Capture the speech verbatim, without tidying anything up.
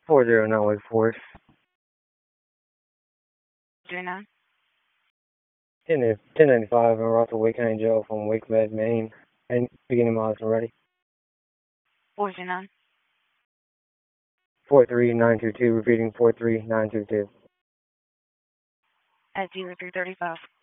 four zero nine Wake Forest. Three nine. ten ninety-five in Russell Wake County Jail from Wake Med, Maine. And beginning miles and ready. Four zero nine. four three nine two two, repeating four three nine two two. At zero three thirty five.